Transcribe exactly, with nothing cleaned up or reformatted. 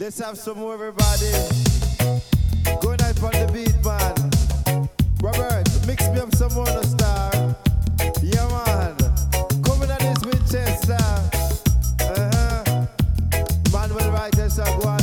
Let's have some more, everybody. Going out on the beat, man. Robert, mix me up some more, no star. Yeah, man. Coming on this Winchester. Uh-huh. Manuel Wright, so go on.